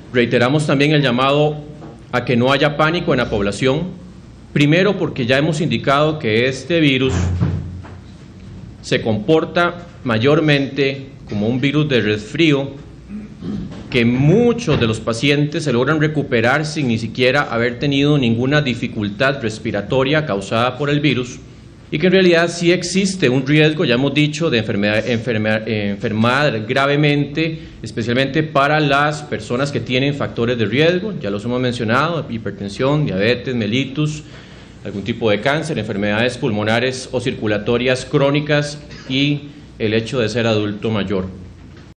Reiteramos también el llamado a que no haya pánico en la población, primero porque ya hemos indicado que este virus se comporta mayormente como un virus de resfrío, que muchos de los pacientes se logran recuperar sin ni siquiera haber tenido ninguna dificultad respiratoria causada por el virus, y que en realidad sí existe un riesgo, ya hemos dicho, de enfermar gravemente, especialmente para las personas que tienen factores de riesgo, ya los hemos mencionado: hipertensión, diabetes, mellitus, algún tipo de cáncer, enfermedades pulmonares o circulatorias crónicas y el hecho de ser adulto mayor.